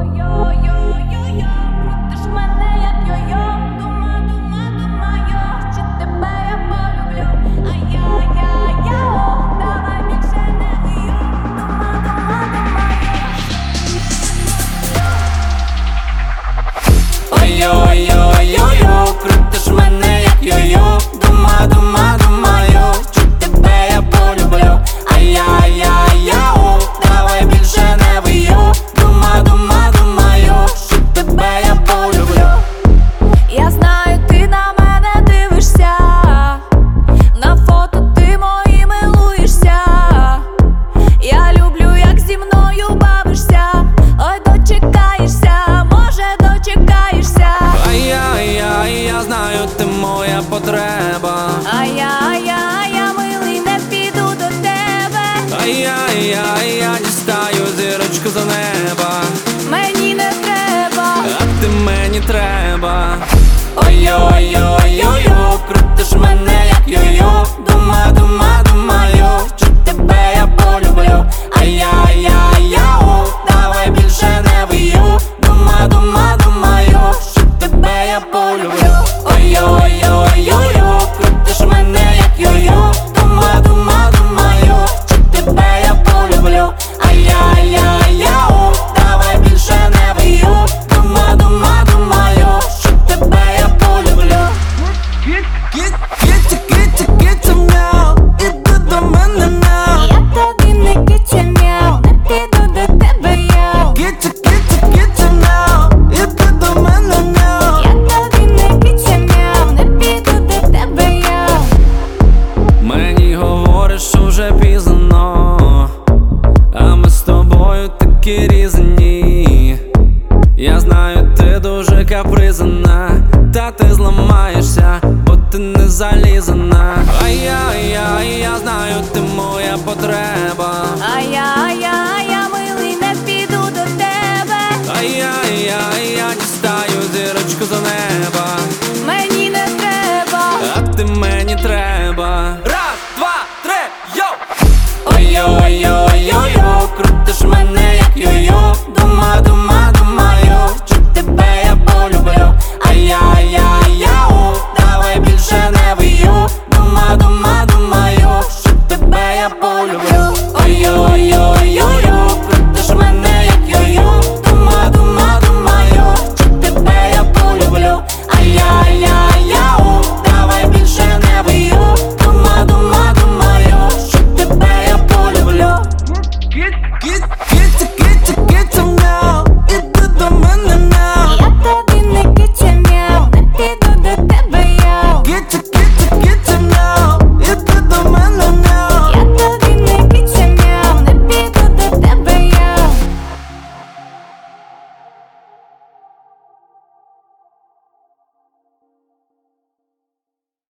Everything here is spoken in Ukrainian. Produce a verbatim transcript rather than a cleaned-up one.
Йо-йо-йо-йо, крутиш мене як йо-йо. Дума, дума, думаю, чи тебе я полюблю. Ай-яй-яй-яу, давай більше не вию. Дума, дума, думаю, що тебе я полюблю. Я знаю, ти на мене дивишся, на фото ти мої милуєшся. Я люблю, як зі мною бавишся. Ой, дочекаєшся, може дочекаєшся. Ай-яй-яй, я знаю, ти моя потреба. Ай-яй-яй, я милий, не піду до тебе. Ай-яй-яй, я дістаю зірочку за неба. Мені не треба, а ти мені треба. Ой-ой-ой-ой-ой, крутиш мене як йо-йо. Дума, дума, думаю, що тебе я полюблю. Ай-яй-яй-яу, давай більше не вию. Дума, дума, думаю, що тебе я полюблю. Ой-ой-ой-ой-ой, крутиш мене як йо-йо. Дума, дума, думаю, що тебе я полюблю. Ай-яй-яй-яу, давай більше не вию. Дума, дума, думаю, що тебе я полюблю. Киця, киця, киця, мяу, іди до мене, мяу. я тобі не киця, мяу, не піду до тебе, яу. Киця, киця, киця, мяу, іди до мене, мяу. Я тобі не киця, мяу, не піду до тебе, яу. Мені говориш, що вже пізно, а ми з тобою такі різні. Я знаю, ти дуже капризна, та ти зламаєшся, бо ти не залізана. Ай-яй-яй, я знаю, ти моя потреба. А я